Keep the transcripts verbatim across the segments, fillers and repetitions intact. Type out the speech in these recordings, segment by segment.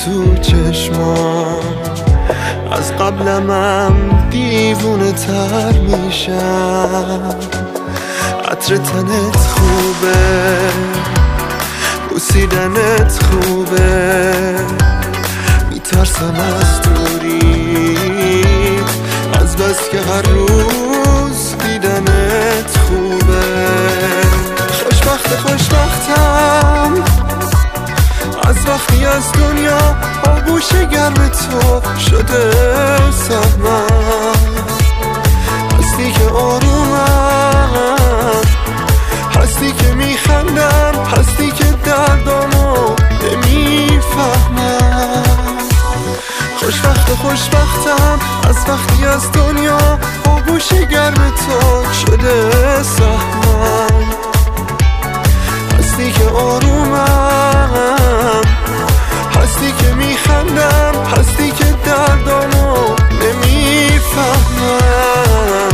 تو چشمام، از قبلمم دیوونه تر میشم. عطر تنت خوبه، بوسیدنت خوبه، میترسم از دوریت، از بس که هر روز دیدنت خوبه. خوشبخت خوشبختم از وقتی از دنیا آغوش گرم تو شده سهمم. هستی که آرومم، هستی که میخندم، هستی که دردامو نمیفهمم. خوشبخت خوشبختم از وقتی از دنیا آغوش گرم تو شده سهمم. هستی که آرومم، هستی که میخندم، هستی که دردامو نمیفهمم.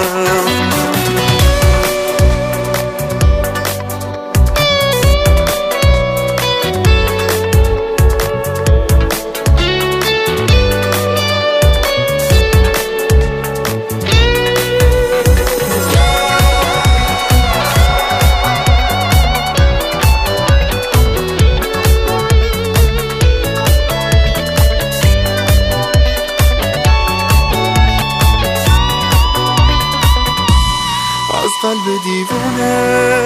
قلب دیوونه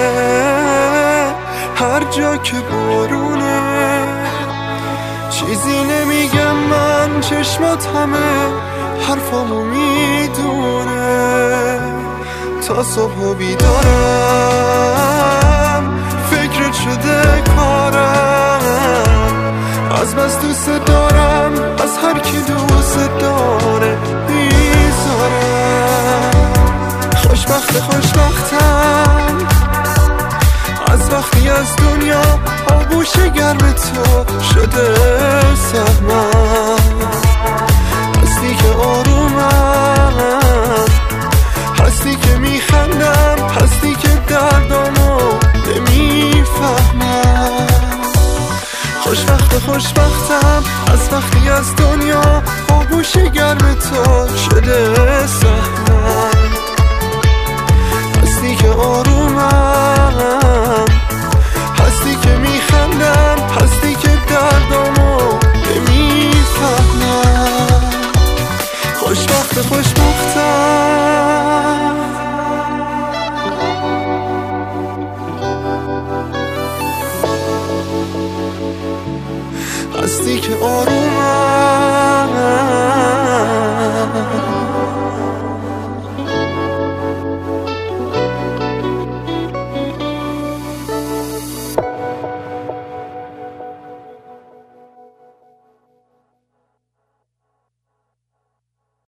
هر جا که بارونه، چیزی نمیگم من، چشمات همه حرفامو میدونه. تا صبح بیدارم فکرت شده کارم، از بس دوست دارم از هر کی دوست داره بیزارم. خوشبخت خوشبختم از وقتی از دنیا آغوش گرم تو شده سهمم. هستی که آرومم، هستی که میخندم، هستی که دردامو نمیفهمم. خوشبخت خوشبختم از وقتی از دنیا